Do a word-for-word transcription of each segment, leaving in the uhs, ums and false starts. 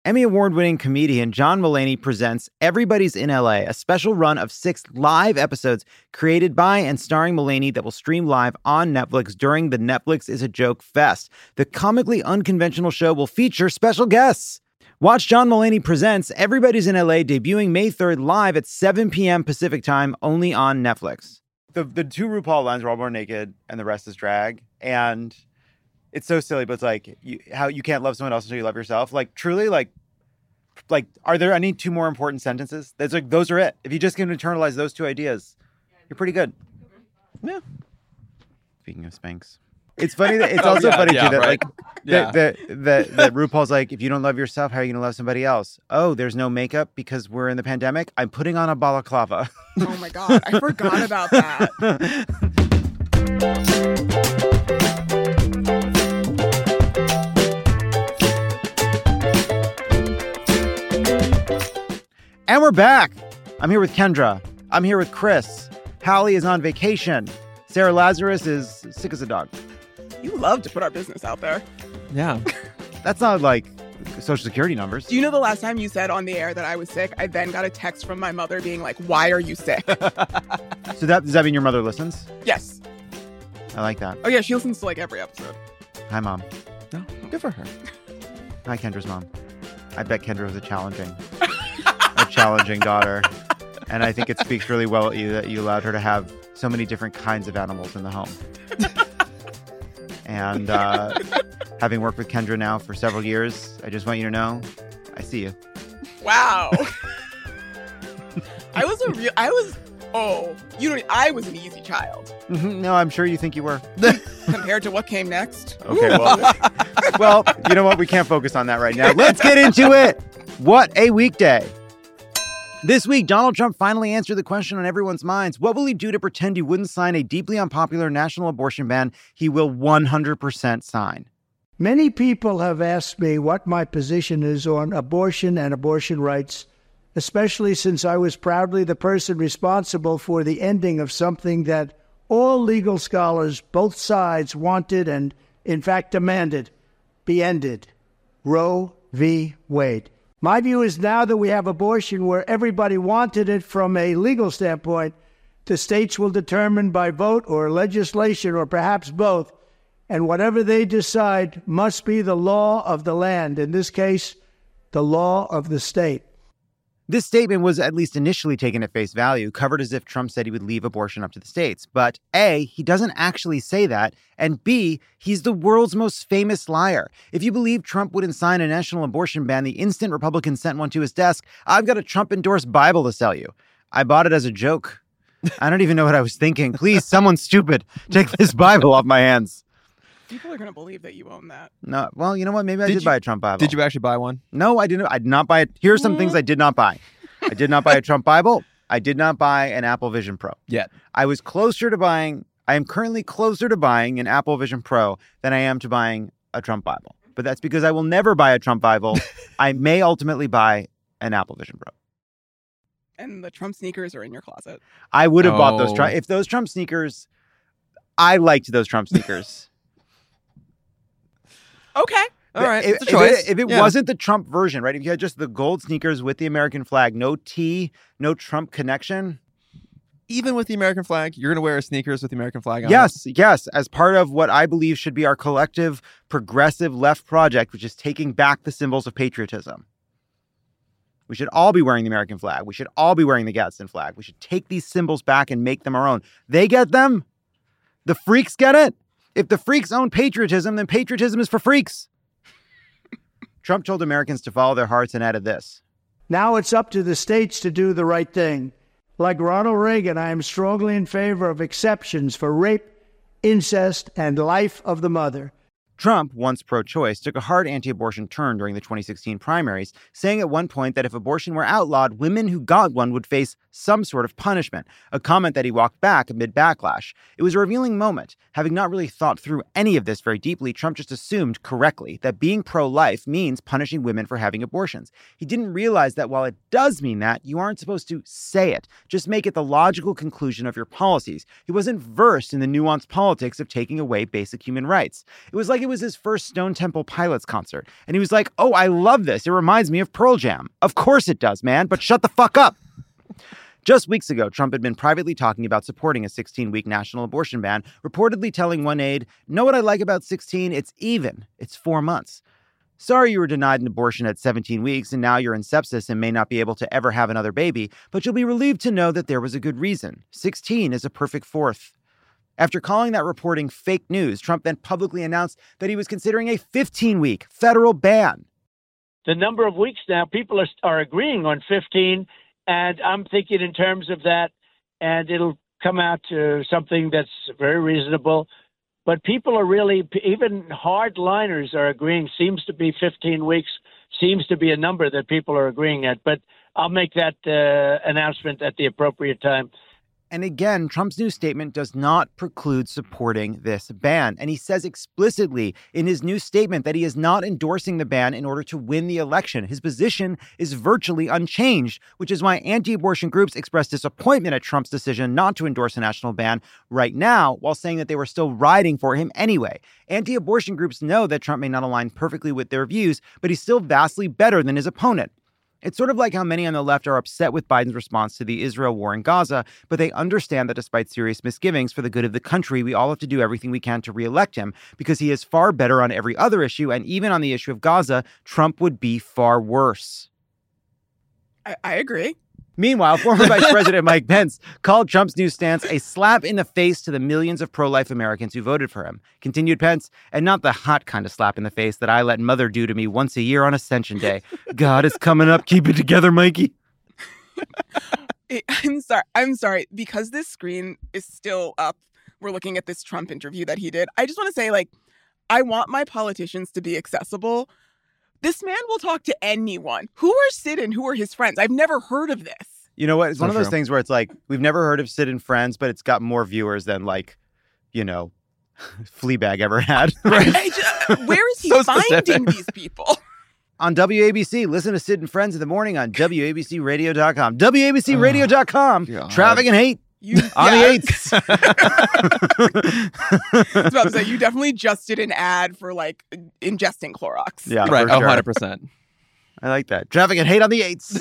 Emmy Award-winning comedian John Mulaney presents Everybody's in L A, a special run of six live episodes created by and starring Mulaney that will stream live on Netflix during the Netflix is a Joke Fest. The comically unconventional show will feature special guests. Watch John Mulaney Presents Everybody's in L A debuting May third live at seven p.m. Pacific time only on Netflix. The the two RuPaul lines are all more naked and the rest is drag. And it's so silly, but it's like you, how you can't love someone else until you love yourself. Like truly, like, like, are there any two more important sentences? That's like those are it. If you just can internalize those two ideas, you're pretty good. Yeah. Speaking of Spanx, it's funny that it's oh, also yeah, funny yeah, too that right. like yeah. that that that that RuPaul's like, if you don't love yourself, how are you gonna love somebody else? Oh, there's no makeup because we're in the pandemic. I'm putting on a balaclava. Oh my god, I forgot about that. And we're back. I'm here with Kendra. I'm here with Chris. Hallie is on vacation. Sarah Lazarus is sick as a dog. You love to put our business out there. Yeah. That's not like social security numbers. Do you know the last time you said on the air that I was sick? I then got a text from my mother being like, why are you sick? So that does that mean your mother listens? Yes. I like that. Oh yeah, she listens to like every episode. Hi, Mom. No, good for her. Hi, Kendra's mom. I bet Kendra was a challenging, a challenging daughter. And I think it speaks really well at you that you allowed her to have so many different kinds of animals in the home. And uh, having worked with Kendra now for several years, I just want you to know, I see you. Wow. I was a real, I was, oh, you know, I was an easy child. No, I'm sure you think you were. Compared to what came next. Okay, well, well, you know what? We can't focus on that right now. Let's get into it. What a weekday. This week, Donald Trump finally answered the question on everyone's minds. What will he do to pretend he wouldn't sign a deeply unpopular national abortion ban he will one hundred percent sign? Many people have asked me what my position is on abortion and abortion rights, especially since I was proudly the person responsible for the ending of something that all legal scholars, both sides, wanted and, in fact, demanded be ended. Roe v. Wade. My view is now that we have abortion where everybody wanted it from a legal standpoint, the states will determine by vote or legislation or perhaps both, and whatever they decide must be the law of the land, in this case, the law of the state. This statement was at least initially taken at face value, covered as if Trump said he would leave abortion up to the states. But A, he doesn't actually say that, and B, he's the world's most famous liar. If you believe Trump wouldn't sign a national abortion ban the instant Republicans sent one to his desk, I've got a Trump-endorsed Bible to sell you. I bought it as a joke. I don't even know what I was thinking. Please, someone stupid, take this Bible off my hands. People are going to believe that you own that. No, well, you know what? Maybe I Did did, you- buy a Trump Bible. Did you actually buy one? No, I didn't. I did not buy it. Here are some things I did not buy. I did not buy a Trump Bible. I did not buy an Apple Vision Pro. Yet. I was closer to buying, I am currently closer to buying an Apple Vision Pro than I am to buying a Trump Bible. But that's because I will never buy a Trump Bible. I may ultimately buy an Apple Vision Pro. And the Trump sneakers are in your closet. I would have bought those. Oh. Trump, if those Trump sneakers, I liked those Trump sneakers. Okay. All right. If, It's a if choice. it, if it Yeah. wasn't the Trump version, right? If you had just the gold sneakers with the American flag, no T, no Trump connection. Even with the American flag, you're going to wear sneakers with the American flag on Yes, yes. As part of what I believe should be our collective progressive left project, which is taking back the symbols of patriotism. We should all be wearing the American flag. We should all be wearing the Gadsden flag. We should take these symbols back and make them our own. They get them. The freaks get it. If the freaks own patriotism, then patriotism is for freaks. Trump told Americans to follow their hearts and added this. Now it's up to the states to do the right thing. Like Ronald Reagan, I am strongly in favor of exceptions for rape, incest, and life of the mother. Trump, once pro-choice, took a hard anti-abortion turn during the twenty sixteen primaries, saying at one point that if abortion were outlawed, women who got one would face some sort of punishment, a comment that he walked back amid backlash. It was a revealing moment. Having not really thought through any of this very deeply, Trump just assumed correctly that being pro-life means punishing women for having abortions. He didn't realize that while it does mean that, you aren't supposed to say it. Just make it the logical conclusion of your policies. He wasn't versed in the nuanced politics of taking away basic human rights. It was like it was his first Stone Temple Pilots concert. And he was like, oh, I love this. It reminds me of Pearl Jam. Of course it does, man, but shut the fuck up. Just weeks ago, Trump had been privately talking about supporting a sixteen-week national abortion ban, reportedly telling one aide, know what I like about sixteen? It's even. It's four months. Sorry you were denied an abortion at seventeen weeks and now you're in sepsis and may not be able to ever have another baby, but you'll be relieved to know that there was a good reason. sixteen is a perfect fourth. After calling that reporting fake news, Trump then publicly announced that he was considering a fifteen-week federal ban. The number of weeks now, people are, are agreeing on fifteen, and I'm thinking in terms of that, and it'll come out to something that's very reasonable. But people are really, even hardliners are agreeing, seems to be fifteen weeks, seems to be a number that people are agreeing at. But I'll make that uh, announcement at the appropriate time. And again, Trump's new statement does not preclude supporting this ban. And he says explicitly in his new statement that he is not endorsing the ban in order to win the election. His position is virtually unchanged, which is why anti-abortion groups expressed disappointment at Trump's decision not to endorse a national ban right now, while saying that they were still riding for him anyway. Anti-abortion groups know that Trump may not align perfectly with their views, but he's still vastly better than his opponent. It's sort of like how many on the left are upset with Biden's response to the Israel war in Gaza, but they understand that despite serious misgivings for the good of the country, we all have to do everything we can to reelect him because he is far better on every other issue. And even on the issue of Gaza, Trump would be far worse. I, I agree. Meanwhile, former Vice President Mike Pence called Trump's new stance a slap in the face to the millions of pro-life Americans who voted for him. Continued Pence, and not the hot kind of slap in the face that I let mother do to me once a year on Ascension Day. God, it's coming up. Keep it together, Mikey. I'm sorry. I'm sorry. Because this screen is still up, we're looking at this Trump interview that he did. I just want to say, like, I want my politicians to be accessible. This man will talk to anyone. Who are Sid and who are his friends? I've never heard of this. You know what? It's So one of those true. things where it's like, we've never heard of Sid and Friends, but it's got more viewers than, like, you know, Fleabag ever had. I, I just, where is he So finding specific. these people? On W A B C, listen to Sid and Friends in the morning on W A B C radio dot com. W A B C radio dot com. God. Traffic and hate. You, On yeah, the eighth. I was about to say, you definitely just did an ad for, like, ingesting Clorox. Yeah, Right. for Oh, sure. one hundred percent. I like that. Traffic and hate on the eights.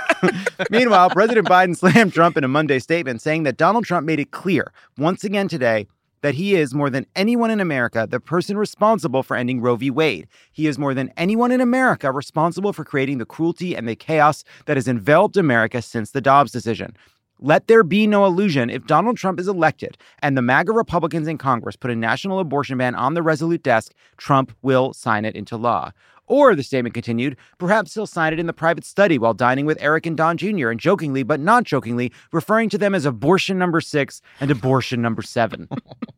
Meanwhile, President Biden slammed Trump in a Monday statement saying that Donald Trump made it clear once again today that he is, more than anyone in America, the person responsible for ending Roe v. Wade. He is, more than anyone in America, responsible for creating the cruelty and the chaos that has enveloped America since the Dobbs decision. Let there be no illusion. If Donald Trump is elected and the MAGA Republicans in Congress put a national abortion ban on the Resolute desk, Trump will sign it into law. Or, the statement continued, perhaps he'll sign it in the private study while dining with Eric and Don Junior and jokingly, but not jokingly, referring to them as abortion number six and abortion number seven.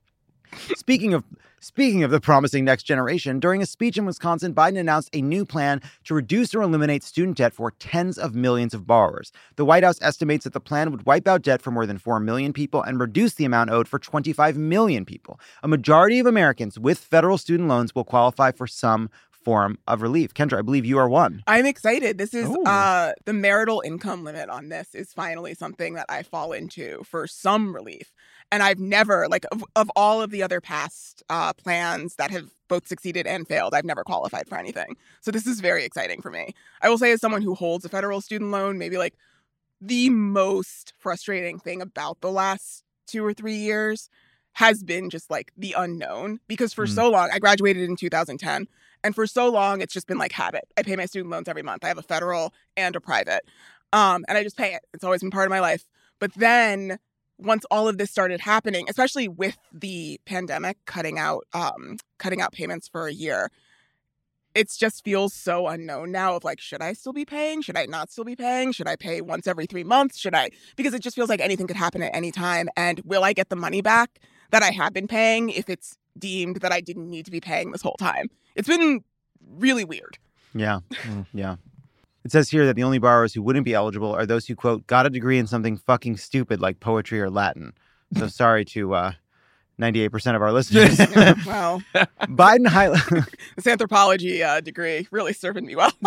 Speaking of speaking of the promising next generation, during a speech in Wisconsin, Biden announced a new plan to reduce or eliminate student debt for tens of millions of borrowers. The White House estimates that the plan would wipe out debt for more than four million people and reduce the amount owed for twenty-five million people. A majority of Americans with federal student loans will qualify for some form of relief. Kendra, I believe you are one. I'm excited. This is Ooh. uh the marital income limit on this is finally something that I fall into for some relief. And I've never, like, of, of all of the other past uh, plans that have both succeeded and failed, I've never qualified for anything. So this is very exciting for me. I will say, as someone who holds a federal student loan, maybe like the most frustrating thing about the last two or three years has been just like the unknown. Because for Mm. so long, I graduated in two thousand ten. And for so long, it's just been like habit. I pay my student loans every month. I have a federal and a private. Um, and I just pay it. It's always been part of my life. But then once all of this started happening, especially with the pandemic cutting out um, cutting out payments for a year, it just feels so unknown now of like, should I still be paying? Should I not still be paying? Should I pay once every three months? Should I? Because it just feels like anything could happen at any time. And will I get the money back that I have been paying if it's deemed that I didn't need to be paying this whole time? It's been really weird. Yeah. Yeah. It says here that the only borrowers who wouldn't be eligible are those who, quote, got a degree in something fucking stupid like poetry or Latin. So sorry to uh, ninety-eight percent of our listeners. Well, Biden highlighted... this anthropology uh, degree really serving me well.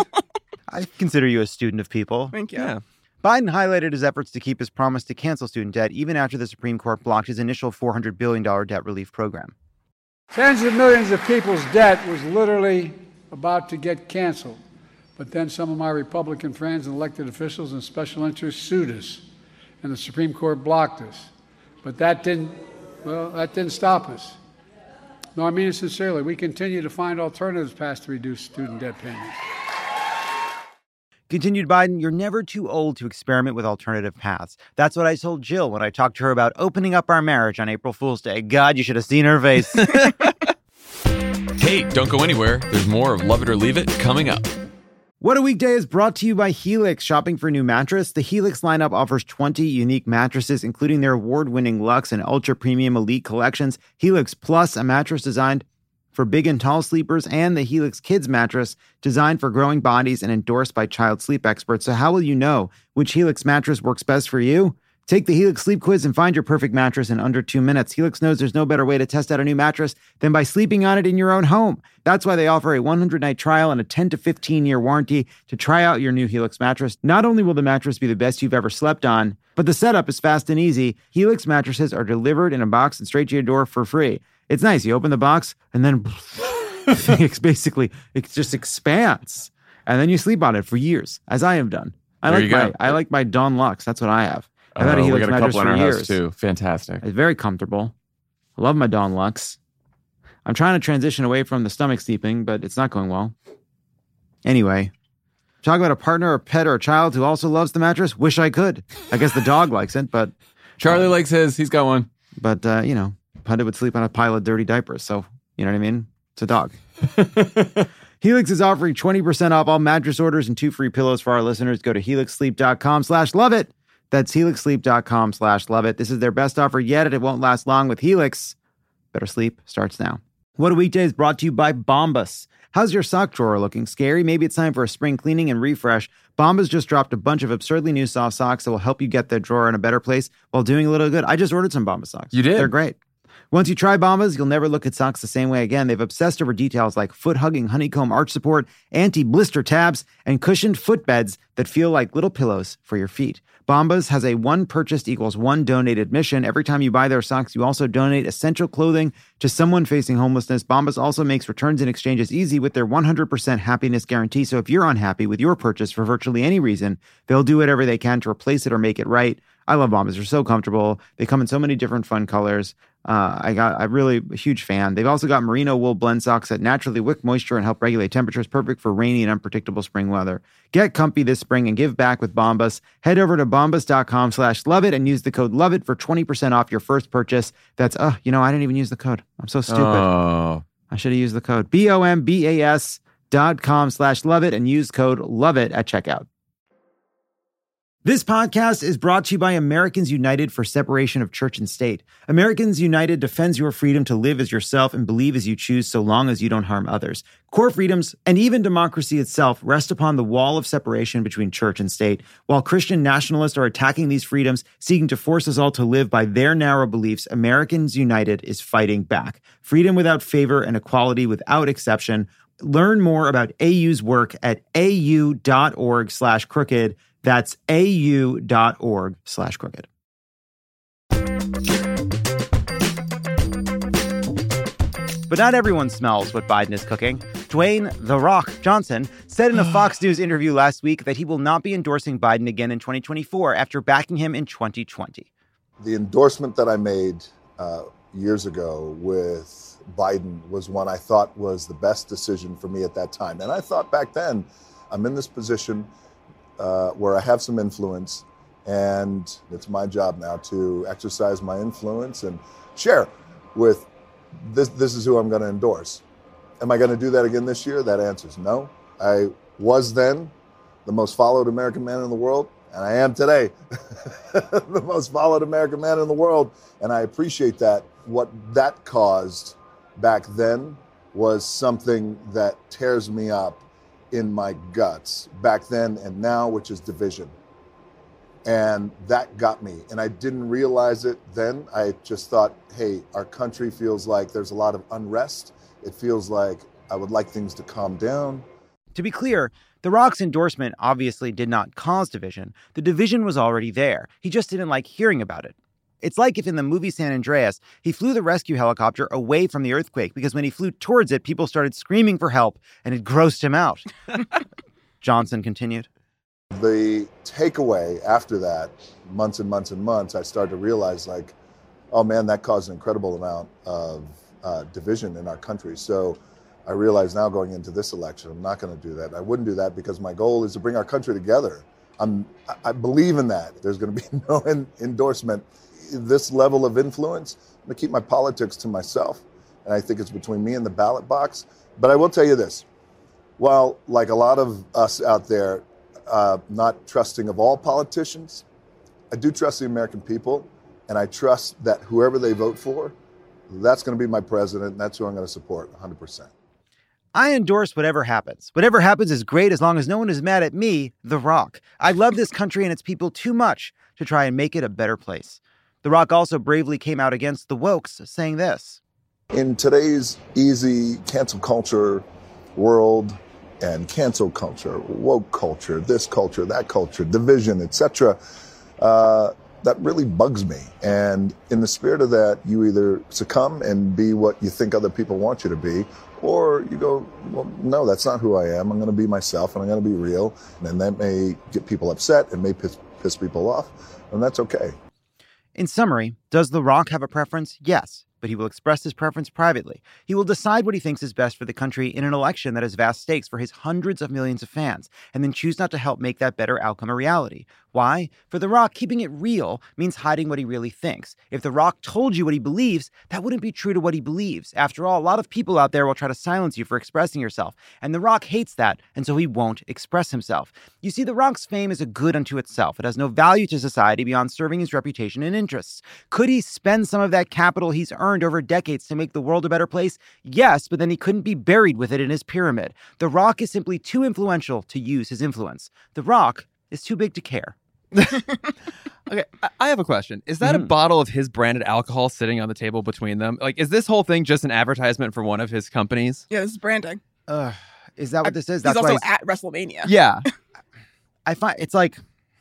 I consider you a student of people. Thank you. Yeah. Biden highlighted his efforts to keep his promise to cancel student debt even after the Supreme Court blocked his initial four hundred billion dollars debt relief program. Tens of millions of people's debt was literally about to get canceled. But then some of my Republican friends and elected officials and special interests sued us, and the Supreme Court blocked us. But that didn't, well, that didn't stop us. No, I mean it sincerely. We continue to find alternatives paths to reduce student debt payments. Continued Biden, you're never too old to experiment with alternative paths. That's what I told Jill when I talked to her about opening up our marriage on April Fool's Day. God, you should have seen her face. Hey, don't go anywhere. There's more of Love It or Leave It coming up. What a Weekday is brought to you by Helix. Shopping for a new mattress? The Helix lineup offers twenty unique mattresses, including their award-winning Luxe and Ultra Premium Elite collections. Helix Plus, a mattress designed for big and tall sleepers, and the Helix Kids mattress, designed for growing bodies and endorsed by child sleep experts. So how will you know which Helix mattress works best for you? Take the Helix Sleep Quiz and find your perfect mattress in under two minutes. Helix knows there's no better way to test out a new mattress than by sleeping on it in your own home. That's why they offer a one hundred night trial and a ten to fifteen year warranty to try out your new Helix mattress. Not only will the mattress be the best you've ever slept on, but the setup is fast and easy. Helix mattresses are delivered in a box and straight to your door for free. It's nice. You open the box and then it's basically, it just expands. And then you sleep on it for years, as I have done. I There like you my go. I like my Dawn Luxe. That's what I have. I've had a Oh, we Helix got a mattress couple in for our years. house too. Fantastic. It's very comfortable. I love my Dawn Luxe. I'm trying to transition away from the stomach steeping, but it's not going well. Anyway, talk about a partner, a pet, or a child who also loves the mattress. Wish I could. I guess the dog likes it, but Charlie likes his. He's got one. but uh, you know, Pundit would sleep on a pile of dirty diapers. So you know what I mean? It's a dog. Helix is offering twenty percent off all mattress orders and two free pillows for our listeners. Go to helixsleep.com slash love it. That's helixsleep.com slash love it. This is their best offer yet, and it won't last long with Helix. Better sleep starts now. What a Weekday is brought to you by Bombas. How's your sock drawer looking? Scary? Maybe it's time for a spring cleaning and refresh. Bombas just dropped a bunch of absurdly new soft socks that will help you get the drawer in a better place while doing a little good. I just ordered some Bombas socks. You did? They're great. Once you try Bombas, you'll never look at socks the same way again. They've obsessed over details like foot-hugging honeycomb arch support, anti-blister tabs, and cushioned footbeds that feel like little pillows for your feet. Bombas has a one purchased equals one donated mission. Every time you buy their socks, you also donate essential clothing to someone facing homelessness. Bombas also makes returns and exchanges easy with their one hundred percent happiness guarantee. So if you're unhappy with your purchase for virtually any reason, they'll do whatever they can to replace it or make it right. I love Bombas. They're so comfortable. They come in so many different fun colors. Uh, I got, I'm really a huge fan. They've also got merino wool blend socks that naturally wick moisture and help regulate temperatures, perfect for rainy and unpredictable spring weather. Get comfy this spring and give back with Bombas. Head over to bombas.com slash love it and use the code love it for twenty percent off your first purchase. That's, oh, you know, I didn't even use the code. I'm so stupid. Oh. I should have used the code B O M B A S dot com slash love it and use code love it at checkout. This podcast is brought to you by Americans United for Separation of Church and State. Americans United defends your freedom to live as yourself and believe as you choose so long as you don't harm others. Core freedoms and even democracy itself rest upon the wall of separation between church and state. While Christian nationalists are attacking these freedoms, seeking to force us all to live by their narrow beliefs, Americans United is fighting back. Freedom without favor and equality without exception. Learn more about A U's work at au.org slash crooked. That's au.org slash crooked. But not everyone smells what Biden is cooking. Dwayne "The Rock" Johnson said in a Fox News interview last week that he will not be endorsing Biden again in twenty twenty-four after backing him in twenty twenty. The endorsement that I made uh, years ago with Biden was one I thought was the best decision for me at that time. And I thought back then, I'm in this position Uh, where I have some influence, and it's my job now to exercise my influence and share with this. This is who I'm going to endorse. Am I going to do that again this year? That answer is no. I was then the most followed American man in the world, and I am today the most followed American man in the world, and I appreciate that. What that caused back then was something that tears me up in my guts back then and now, which is division. And that got me. And I didn't realize it then. I just thought, hey, our country feels like there's a lot of unrest. It feels like I would like things to calm down. To be clear, The Rock's endorsement obviously did not cause division. The division was already there. He just didn't like hearing about it. It's like if in the movie San Andreas, he flew the rescue helicopter away from the earthquake because when he flew towards it, people started screaming for help and it grossed him out. Johnson continued. The takeaway after that, months and months and months, I started to realize like, oh man, that caused an incredible amount of uh, division in our country. So I realize now going into this election, I'm not going to do that. I wouldn't do that because my goal is to bring our country together. I'm, I believe in that. There's going to be no en- endorsement. This level of influence, I'm going to keep my politics to myself. And I think it's between me and the ballot box. But I will tell you this. While, like a lot of us out there, uh, not trusting of all politicians, I do trust the American people. And I trust that whoever they vote for, that's going to be my president. And that's who I'm going to support one hundred percent. I endorse whatever happens. Whatever happens is great as long as no one is mad at me, The Rock. I love this country and its people too much to try and make it a better place. The Rock also bravely came out against the wokes, saying this. In today's easy cancel culture world and cancel culture, woke culture, this culture, that culture, division, et cetera, uh, that really bugs me. And in the spirit of that, you either succumb and be what you think other people want you to be, or you go, well, no, that's not who I am. I'm going to be myself and I'm going to be real. And that may get people upset and may piss, piss people off. And that's okay. In summary, does The Rock have a preference? Yes, but he will express his preference privately. He will decide what he thinks is best for the country in an election that has vast stakes for his hundreds of millions of fans, and then choose not to help make that better outcome a reality. Why? For The Rock, keeping it real means hiding what he really thinks. If The Rock told you what he believes, that wouldn't be true to what he believes. After all, a lot of people out there will try to silence you for expressing yourself, and The Rock hates that, and so he won't express himself. You see, The Rock's fame is a good unto itself. It has no value to society beyond serving his reputation and interests. Could he spend some of that capital he's earned over decades to make the world a better place? Yes, but then he couldn't be buried with it in his pyramid. The Rock is simply too influential to use his influence. The Rock is too big to care. Okay, I have a question. Is that mm-hmm. a bottle of his branded alcohol sitting on the table between them? Like, is this whole thing just an advertisement for one of his companies? Yeah, this is branding. Uh, is that what I, this is? That's he's also why he's... at WrestleMania. Yeah. I find it's like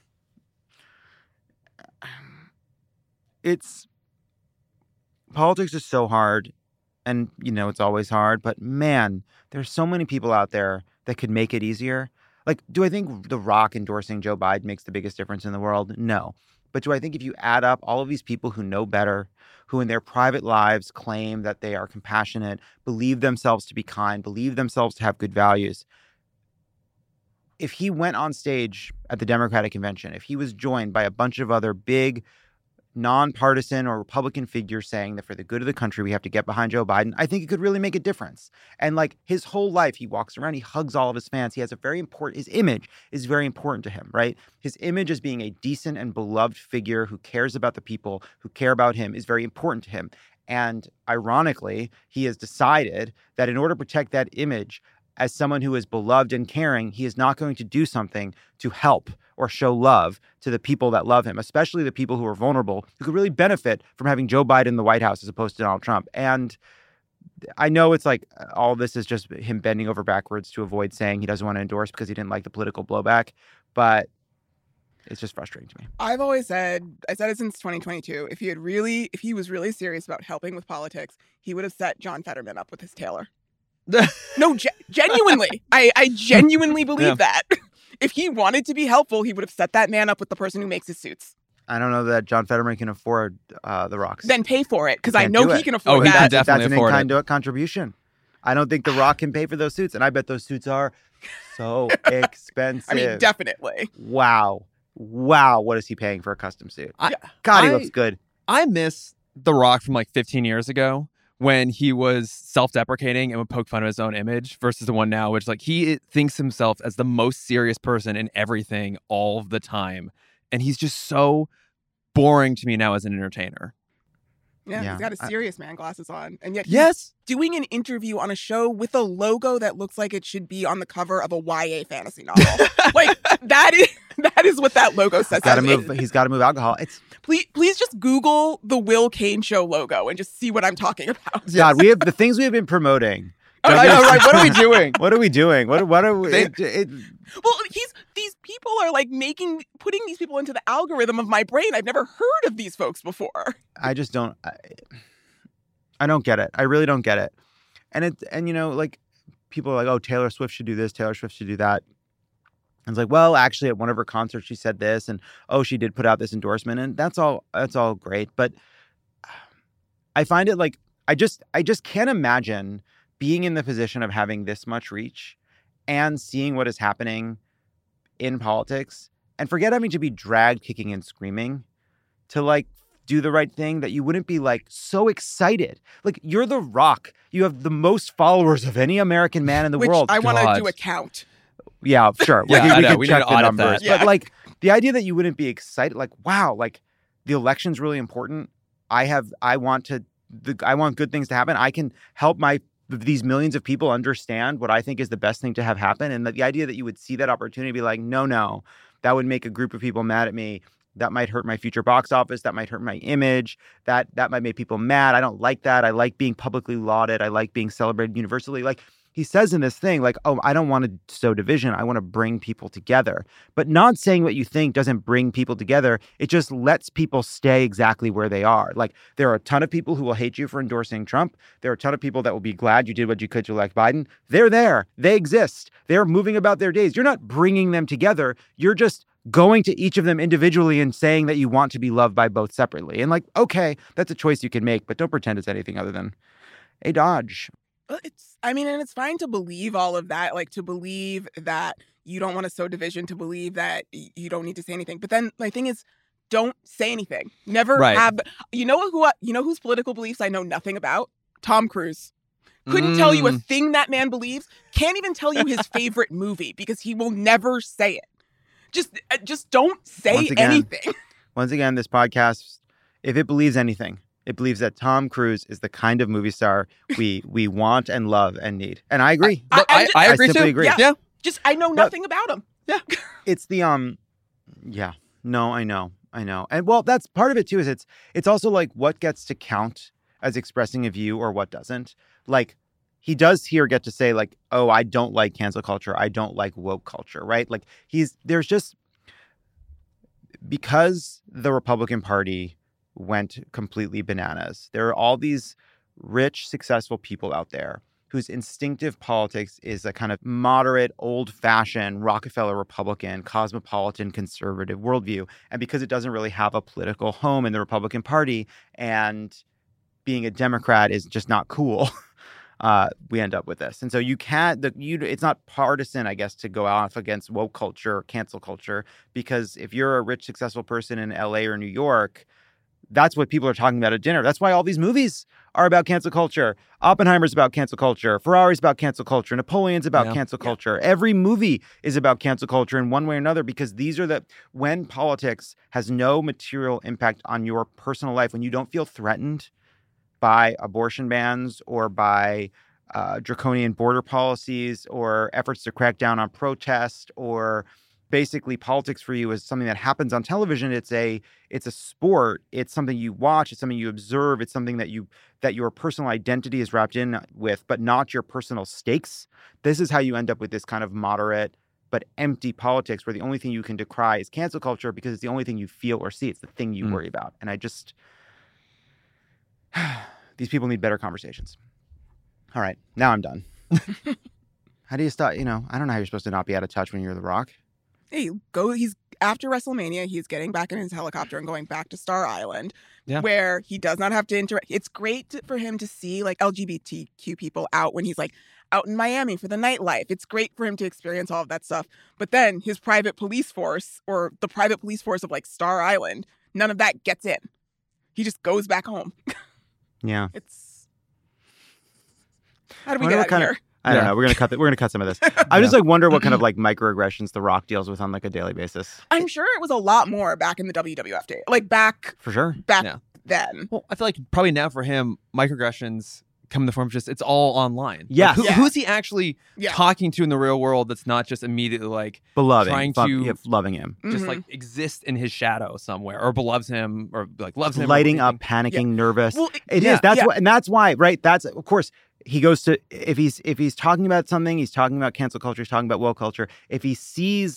it's politics is so hard, and you know it's always hard, but man, there's so many people out there that could make it easier. Like, do I think The Rock endorsing Joe Biden makes the biggest difference in the world? No. But do I think if you add up all of these people who know better, who in their private lives claim that they are compassionate, believe themselves to be kind, believe themselves to have good values, if he went on stage at the Democratic convention, if he was joined by a bunch of other big nonpartisan or Republican figures saying that for the good of the country, we have to get behind Joe Biden, I think it could really make a difference. And like his whole life, he walks around, he hugs all of his fans. He has a very important, his image is very important to him, right? His image as being a decent and beloved figure who cares about the people who care about him is very important to him. And ironically, he has decided that in order to protect that image, as someone who is beloved and caring, he is not going to do something to help or show love to the people that love him, especially the people who are vulnerable, who could really benefit from having Joe Biden in the White House as opposed to Donald Trump. And I know it's like all this is just him bending over backwards to avoid saying he doesn't want to endorse because he didn't like the political blowback, but it's just frustrating to me. I've always said, I said it since twenty twenty-two, if he had really, if he was really serious about helping with politics, he would have set John Fetterman up with his tailor. No, ge- genuinely. I, I genuinely believe yeah. that. If he wanted to be helpful, he would have set that man up with the person who makes his suits. I don't know that John Fetterman can afford uh, the Rock's. Then pay for it, because I know he can afford oh, he that. Can definitely That's afford an in-kind it. contribution. I don't think The Rock can pay for those suits, and I bet those suits are so expensive. I mean, definitely. Wow. Wow, what is he paying for a custom suit? I, God, he I, looks good. I miss The Rock from like fifteen years ago when he was self-deprecating and would poke fun of his own image versus the one now, which like he thinks himself as the most serious person in everything all the time. And he's just so boring to me now as an entertainer. Yeah, yeah. He's got a serious man glasses on. And yet he's yes. doing an interview on a show with a logo that looks like it should be on the cover of a Y A fantasy novel. Like, that is that is what that logo says. He's got to move, he's got to move alcohol. It's Please, please just Google the Will Kane Show logo and just see what I'm talking about. God, we have the things we have been promoting. Oh, I know, right? What are we doing? What are we doing? What what are we? They, it, it, well, he's these people are like making putting these people into the algorithm of my brain. I've never heard of these folks before. I just don't. I, I don't get it. I really don't get it. And it and you know, like people are like, oh, Taylor Swift should do this. Taylor Swift should do that. And it's like, well, actually, at one of her concerts, she said this, and oh, she did put out this endorsement, and that's all. That's all great. But I find it like I just I just can't imagine being in the position of having this much reach and seeing what is happening in politics, and forget having to be dragged kicking and screaming to like do the right thing, that you wouldn't be like so excited. Like, you're The Rock. You have the most followers of any American man in the Which world. I want to God. do a count. Yeah, sure. Yeah, we, I we know. could We need check to the audit numbers. that. But Yeah. like the idea that you wouldn't be excited, like, wow, like the election's really important. I have, I want to, the, I want good things to happen. I can help my these millions of people understand what I think is the best thing to have happen. And the, the idea that you would see that opportunity, be like, no, no, that would make a group of people mad at me. That might hurt my future box office. That might hurt my image. That that might make people mad. I don't like that. I like being publicly lauded. I like being celebrated universally. Like he says in this thing, like, oh, I don't want to sow division. I want to bring people together. But not saying what you think doesn't bring people together. It just lets people stay exactly where they are. Like, there are a ton of people who will hate you for endorsing Trump. There are a ton of people that will be glad you did what you could to elect Biden. They're there. They exist. They're moving about their days. You're not bringing them together. You're just going to each of them individually and saying that you want to be loved by both separately. And like, okay, that's a choice you can make, but don't pretend it's anything other than a dodge. Well, it's, I mean, and it's fine to believe all of that, like to believe that you don't want to sow division, to believe that y- you don't need to say anything. But then my thing is, don't say anything. Never Right. have, you know who, you know whose political beliefs I know nothing about? Tom Cruise. Couldn't tell you a Mm. thing that man believes. Can't even tell you his favorite movie because he will never say it. Just, uh, just don't say Once again, anything. Once again, this podcast, if it believes anything, it believes that Tom Cruise is the kind of movie star we we want and love and need. And I agree. I- Look, I'm I, just- I I agree simply too. agree. Yeah. Yeah. Just, I know nothing about him. Yeah. It's the um yeah. No, I know. I know. And well, that's part of it too, is it's it's also like what gets to count as expressing a view or what doesn't. Like, he does here get to say like, oh, I don't like cancel culture. I don't like woke culture, right? Like he's there's just because the Republican Party went completely bananas. There are all these rich, successful people out there whose instinctive politics is a kind of moderate, old-fashioned Rockefeller Republican, cosmopolitan, conservative worldview. And because it doesn't really have a political home in the Republican Party, and being a Democrat is just not cool, uh, we end up with this. And so you can't, the, you, it's not partisan, I guess, to go off against woke culture or cancel culture, because if you're a rich, successful person in L A or New York, that's what people are talking about at dinner. That's why all these movies are about cancel culture. Oppenheimer's about cancel culture. Ferrari's about cancel culture. Napoleon's about Yeah. cancel culture. Every movie is about cancel culture in one way or another, because these are the, when politics has no material impact on your personal life, when you don't feel threatened by abortion bans or by uh, draconian border policies or efforts to crack down on protest, or basically politics for you is something that happens on television. It's a it's a sport. It's something you watch. It's something you observe. It's something that you that your personal identity is wrapped in with, but not your personal stakes. This is how you end up with this kind of moderate but empty politics, where the only thing you can decry is cancel culture because it's the only thing you feel or see. It's the thing you Mm. worry about. And I just these people need better conversations. All right, now I'm done. How do you stop? You know, I don't know how you're supposed to not be out of touch when you're The Rock. Hey, go. He's after WrestleMania. He's getting back in his helicopter and going back to Star Island, Yeah. where he does not have to interact. It's great to- for him to see like L G B T Q people out when he's like out in Miami for the nightlife. It's great for him to experience all of that stuff. But then his private police force, or the private police force of like Star Island, none of that gets in. He just goes back home. Yeah. It's how do we Wonder get what out kind of of- here? I don't Yeah. know. We're gonna cut. The, we're gonna cut some of this. I just like wonder what kind of like microaggressions The Rock deals with on like a daily basis. I'm sure it was a lot more back in the W W F day, like back For sure. back Yeah. then. Well, I feel like probably now for him, microaggressions come in the form of just it's all online. Yes. Like, who, Yeah. who's he actually Yeah. talking to in the real world that's not just immediately like Beloved. Trying Fuck- to- yeah, loving him. just Mhm. like exist in his shadow somewhere, or beloves him, or like loves him, or Lighting up, anything. panicking, nervous. Well, it- It is. yeah, That's yeah. what, and that's why, right? That's of course he goes to if he's if he's talking about something, he's talking about cancel culture, he's talking about woke culture. If he sees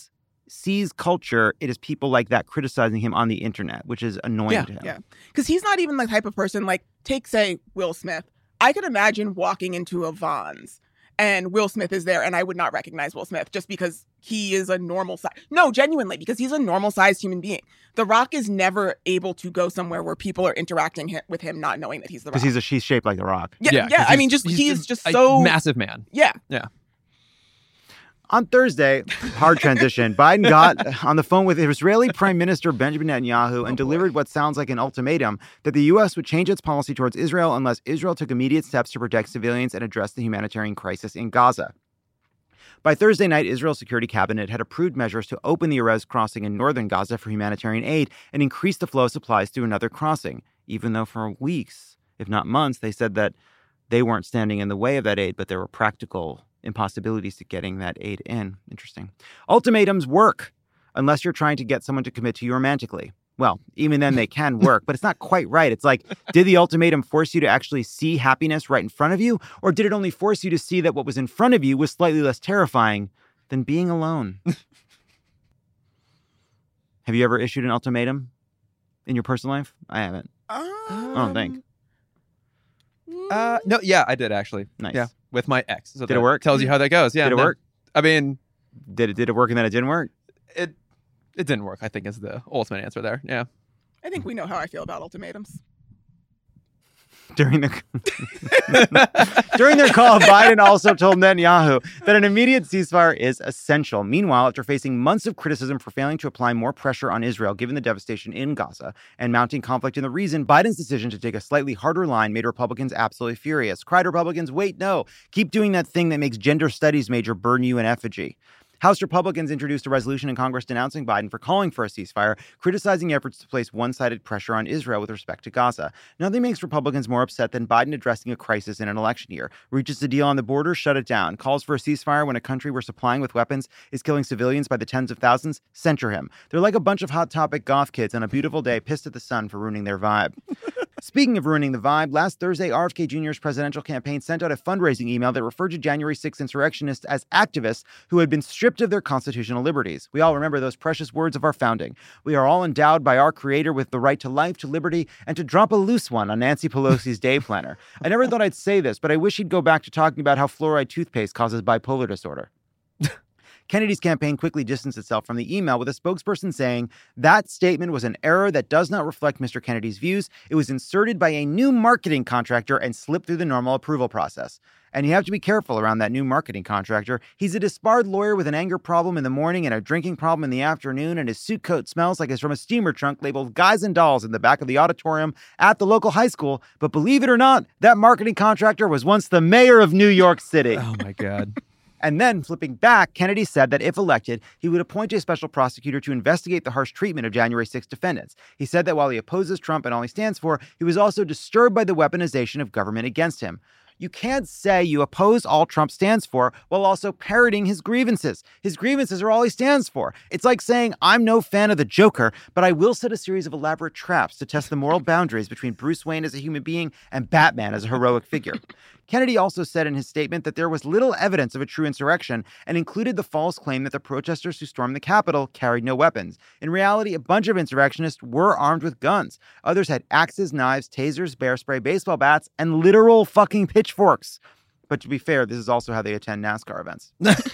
sees culture, it is people like that criticizing him on the internet, which is annoying yeah, to him. Yeah, because he's not even the type of person, like, take, say, Will Smith. I could imagine walking into a Vons and Will Smith is there, and I would not recognize Will Smith just because he is a normal size. No, genuinely, because he's a normal-sized human being. The Rock is never able to go somewhere where people are interacting hi- with him not knowing that he's The Rock. Because he's a she's shaped like The Rock. Yeah, yeah. yeah I mean, just he's, he's just so massive man. Yeah, yeah. On Thursday, hard transition, Biden got on the phone with Israeli Prime Minister Benjamin Netanyahu and oh, delivered what sounds like an ultimatum that the U S would change its policy towards Israel unless Israel took immediate steps to protect civilians and address the humanitarian crisis in Gaza. By Thursday night, Israel's security cabinet had approved measures to open the Erez crossing in northern Gaza for humanitarian aid and increase the flow of supplies through another crossing, even though for weeks, if not months, they said that they weren't standing in the way of that aid, but there were practical impossibilities to getting that aid in. Interesting. Ultimatums work unless you're trying to get someone to commit to you romantically. Well, even then they can work, but it's not quite right. It's like, did the ultimatum force you to actually see happiness right in front of you? Or did it only force you to see that what was in front of you was slightly less terrifying than being alone? Have you ever issued an ultimatum in your personal life? I haven't. Um, I don't think. Uh, no, yeah, I did actually. Nice. Yeah, with my ex. So did it work? Tells you how that goes. Yeah. Did it no, work? I mean, did it did it work and then it didn't work? It it didn't work, I think, is the ultimate answer there. Yeah. I think we know how I feel about ultimatums. During the during their call, Biden also told Netanyahu that an immediate ceasefire is essential. Meanwhile, after facing months of criticism for failing to apply more pressure on Israel, given the devastation in Gaza and mounting conflict in the region, Biden's decision to take a slightly harder line made Republicans absolutely furious. Cried Republicans, wait, no, keep doing that thing that makes gender studies major burn you in effigy. House Republicans introduced a resolution in Congress denouncing Biden for calling for a ceasefire, criticizing efforts to place one-sided pressure on Israel with respect to Gaza. Nothing makes Republicans more upset than Biden addressing a crisis in an election year. Reaches a deal on the border, shut it down. Calls for a ceasefire when a country we're supplying with weapons is killing civilians by the tens of thousands. Censure him. They're like a bunch of Hot Topic goth kids on a beautiful day pissed at the sun for ruining their vibe. Speaking of ruining the vibe, last Thursday, R F K Junior's presidential campaign sent out a fundraising email that referred to January sixth insurrectionists as activists who had been stripped of their constitutional liberties. We all remember those precious words of our founding. We are all endowed by our creator with the right to life, to liberty, and to drop a loose one on Nancy Pelosi's day planner. I never thought I'd say this, but I wish he'd go back to talking about how fluoride toothpaste causes bipolar disorder. Kennedy's campaign quickly distanced itself from the email with a spokesperson saying that statement was an error that does not reflect Mister Kennedy's views. It was inserted by a new marketing contractor and slipped through the normal approval process. And you have to be careful around that new marketing contractor. He's a disbarred lawyer with an anger problem in the morning and a drinking problem in the afternoon, and his suit coat smells like it's from a steamer trunk labeled Guys and Dolls in the back of the auditorium at the local high school. But believe it or not, that marketing contractor was once the mayor of New York City. Oh, my God. And then, flipping back, Kennedy said that if elected, he would appoint a special prosecutor to investigate the harsh treatment of January sixth defendants. He said that while he opposes Trump and all he stands for, he was also disturbed by the weaponization of government against him. You can't say you oppose all Trump stands for while also parroting his grievances. His grievances are all he stands for. It's like saying, I'm no fan of the Joker, but I will set a series of elaborate traps to test the moral boundaries between Bruce Wayne as a human being and Batman as a heroic figure. Kennedy also said in his statement that there was little evidence of a true insurrection and included the false claim that the protesters who stormed the Capitol carried no weapons. In reality, a bunch of insurrectionists were armed with guns. Others had axes, knives, tasers, bear spray, baseball bats, and literal fucking pitchforks. But to be fair, this is also how they attend NASCAR events.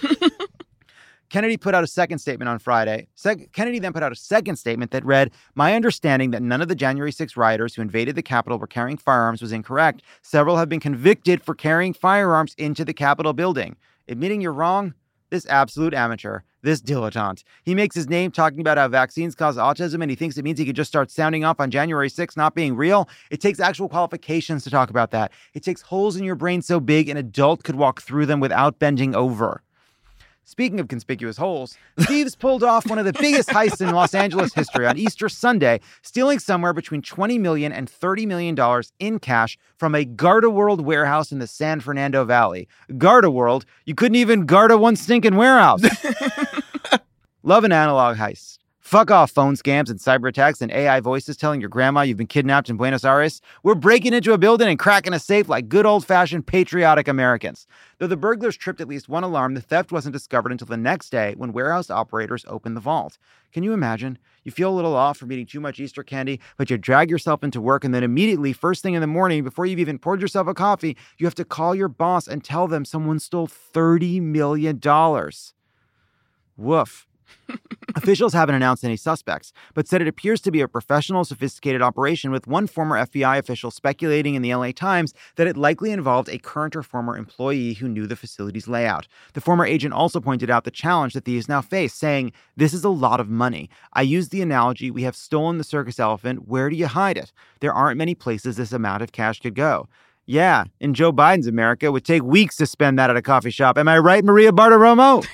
Kennedy put out a second statement on Friday. Se- Kennedy then put out a second statement that read, my understanding that none of the January sixth rioters who invaded the Capitol were carrying firearms was incorrect. Several have been convicted for carrying firearms into the Capitol building. Admitting you're wrong? This absolute amateur. This dilettante. He makes his name talking about how vaccines cause autism and he thinks it means he could just start sounding off on January sixth not being real. It takes actual qualifications to talk about that. It takes holes in your brain so big an adult could walk through them without bending over. Speaking of conspicuous holes, thieves pulled off one of the biggest heists in Los Angeles history on Easter Sunday, stealing somewhere between twenty million dollars and thirty million dollars in cash from a Garda World warehouse in the San Fernando Valley. Garda World? You couldn't even Garda one stinking warehouse. Love an analog heist. Fuck off phone scams and cyber attacks and A I voices telling your grandma you've been kidnapped in Buenos Aires. We're breaking into a building and cracking a safe like good old-fashioned patriotic Americans. Though the burglars tripped at least one alarm, the theft wasn't discovered until the next day when warehouse operators opened the vault. Can you imagine? You feel a little off from eating too much Easter candy, but you drag yourself into work and then immediately, first thing in the morning, before you've even poured yourself a coffee, you have to call your boss and tell them someone stole thirty million dollars. Woof. Officials haven't announced any suspects, but said it appears to be a professional, sophisticated operation, with one former F B I official speculating in the L A Times that it likely involved a current or former employee who knew the facility's layout. The former agent also pointed out the challenge that thieves now face, saying, "This is a lot of money. I use the analogy, we have stolen the circus elephant. Where do you hide it? There aren't many places this amount of cash could go." Yeah, in Joe Biden's America, it would take weeks to spend that at a coffee shop. Am I right, Maria Bartiromo?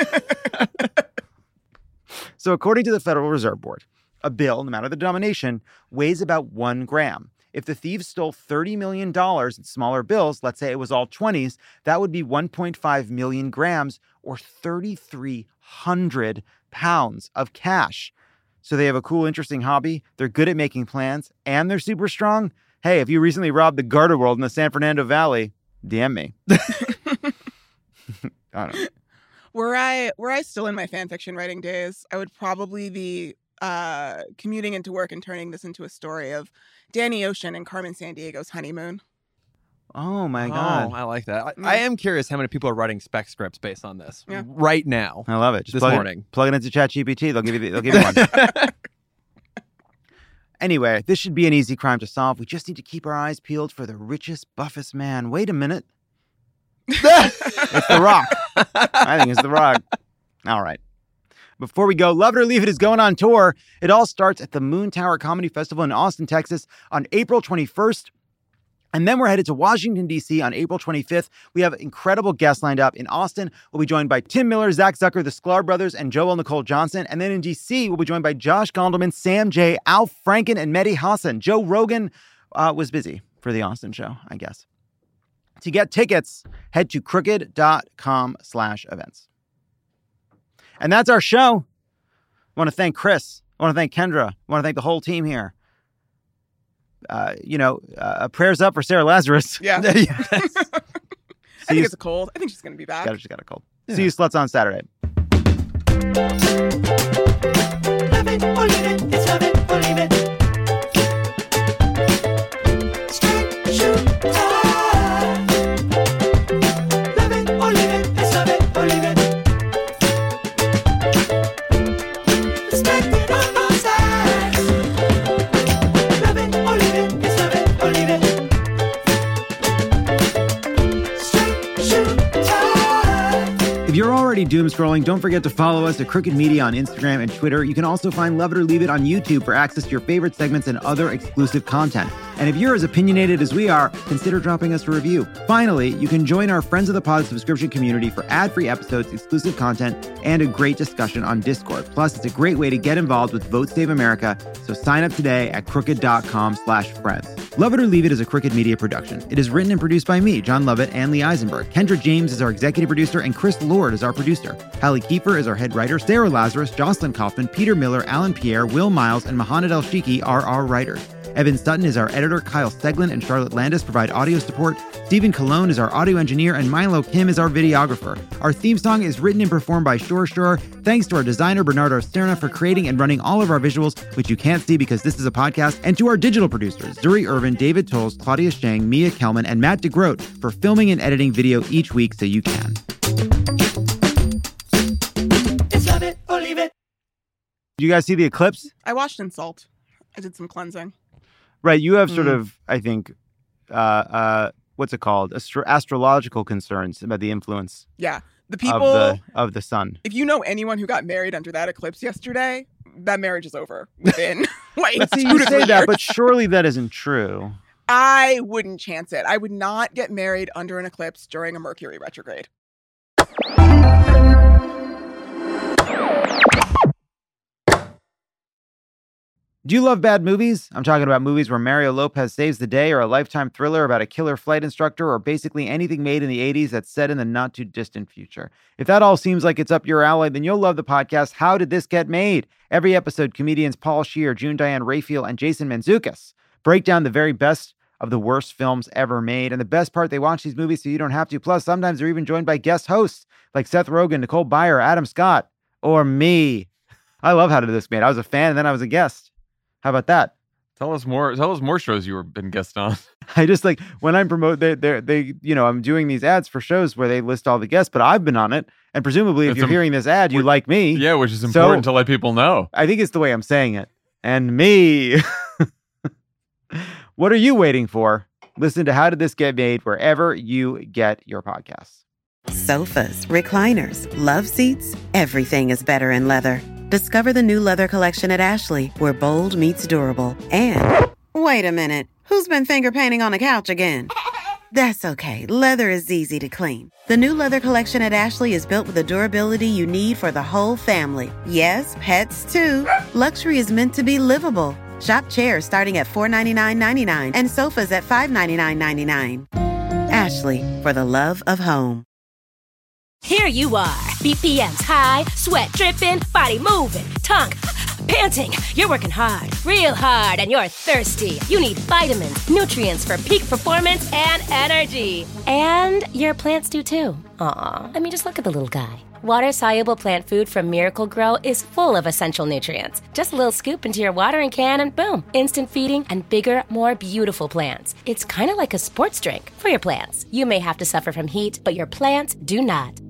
So according to the Federal Reserve Board, a bill, no matter the denomination, weighs about one gram. If the thieves stole thirty million dollars in smaller bills, let's say it was all twenties, that would be one point five million grams or three thousand three hundred pounds of cash. So they have a cool, interesting hobby. They're good at making plans and they're super strong. Hey, if you recently robbed the Garter World in the San Fernando Valley, D M me. I don't know. Were I were I still in my fan fiction writing days, I would probably be uh, commuting into work and turning this into a story of Danny Ocean and Carmen Sandiego's honeymoon. Oh my God. Oh, I like that. I, I am curious how many people are writing spec scripts based on this Yeah. right now. I love it. Just this plug morning. It, plug it into ChatGPT. They'll give you the, they'll give you one. Anyway, this should be an easy crime to solve. We just need to keep our eyes peeled for the richest, buffest man. Wait a minute. It's The Rock. I think it's The Rock. All right. Before we go, Love It or Leave It is going on tour. It all starts at the Moon Tower Comedy Festival in Austin, Texas on April twenty-first. And then we're headed to Washington, D C on April twenty-fifth. We have incredible guests lined up. In Austin, we'll be joined by Tim Miller, Zach Zucker, the Sklar Brothers, and Joel Nicole Johnson. And then in D C, we'll be joined by Josh Gondelman, Sam Jay, Al Franken, and Mehdi Hassan. Joe Rogan uh, was busy for the Austin show, I guess. To get tickets, head to crooked.com slash events. And that's our show. I want to thank Chris. I want to thank Kendra. I want to thank the whole team here. Uh, you know, uh, prayers up for Sarah Lazarus. Yeah. Yes. I think you, it's a cold. I think she's going to be back. Got her, she's got a cold. Yeah. See you sluts on Saturday. Love it or leave it. It's love it or leave it. Straight shoot time. Love it or leave it. It's love it or leave it. Respect it on both sides. Love it or leave it. It's love it or leave it. Straight shoot time. If you're already doom scrolling, don't forget to follow us at Crooked Media on Instagram and Twitter. You can also find Love It or Leave It on YouTube for access to your favorite segments and other exclusive content. And if you're as opinionated as we are, consider dropping us a review. Finally, you can join our Friends of the Pod subscription community for ad-free episodes, exclusive content, and a great discussion on Discord. Plus, it's a great way to get involved with Vote Save America, so sign up today at crooked.com slash friends. Love It or Leave It is a Crooked Media production. It is written and produced by me, John Lovett, and Lee Eisenberg. Kendra James is our executive producer, and Chris Lord is our producer. Hallie Kiefer is our head writer. Sarah Lazarus, Jocelyn Kaufman, Peter Miller, Alan Pierre, Will Miles, and Mohamed El Shiki are our writers. Evan Sutton is our editor. Kyle Steglin and Charlotte Landis provide audio support. Stephen Colon is our audio engineer, and Milo Kim is our videographer. Our theme song is written and performed by Shore Shore. Thanks to our designer, Bernardo Sterna, for creating and running all of our visuals, which you can't see because this is a podcast, and to our digital producers, Zuri Irvin, David Tolles, Claudia Shang, Mia Kelman, and Matt DeGroat for filming and editing video each week so you can. It's love it or leave it. Did you guys see the eclipse? I washed in salt. I did some cleansing. Right, you have sort Mm. of, I think, uh, uh, what's it called? Astro- astrological concerns about the influence Yeah. The people, of the of the sun. if you know anyone who got married under that eclipse yesterday, that marriage is over within like But see, two you to say three that, years. but surely that isn't true. I wouldn't chance it. I would not get married under an eclipse during a Mercury retrograde. Do you love bad movies? I'm talking about movies where Mario Lopez saves the day, or a Lifetime thriller about a killer flight instructor, or basically anything made in the eighties that's set in the not-too-distant future. If that all seems like it's up your alley, then you'll love the podcast How Did This Get Made? Every episode, comedians Paul Scheer, June Diane Raphael, and Jason Mantzoukas break down the very best of the worst films ever made. And the best part, they watch these movies so you don't have to. Plus, sometimes they're even joined by guest hosts like Seth Rogen, Nicole Byer, Adam Scott, or me. I love How Did This Get Made. I was a fan, and then I was a guest. How about that? Tell us more. Tell us more shows you were been guest on. I just like when I'm promote, they, they, they, you know, I'm doing these ads for shows where they list all the guests, but I've been on it, and presumably, if It's you're im- hearing this ad, you like me. Yeah, which is So- important to let people know. I think it's the way I'm saying it. And me. What are you waiting for? Listen to How Did This Get Made wherever you get your podcasts. Sofas, recliners, love seats, everything is better in leather. Discover the new leather collection at Ashley, where bold meets durable. And wait a minute, who's been finger painting on the couch again? That's okay, leather is easy to clean. The new leather collection at Ashley is built with the durability you need for the whole family. Yes, pets too. Luxury is meant to be livable. Shop chairs starting at four hundred ninety-nine dollars and ninety-nine cents and sofas at five hundred ninety-nine dollars and ninety-nine cents. Ashley, for the love of home. Here you are, B P Ms high, sweat dripping, body moving, tongue panting. You're working hard, real hard, and you're thirsty. You need vitamins, nutrients for peak performance and energy. And your plants do too. Aw, I mean, just look at the little guy. Water-soluble plant food from Miracle Grow is full of essential nutrients. Just a little scoop into your watering can and boom, instant feeding and bigger, more beautiful plants. It's kind of like a sports drink for your plants. You may have to suffer from heat, but your plants do not.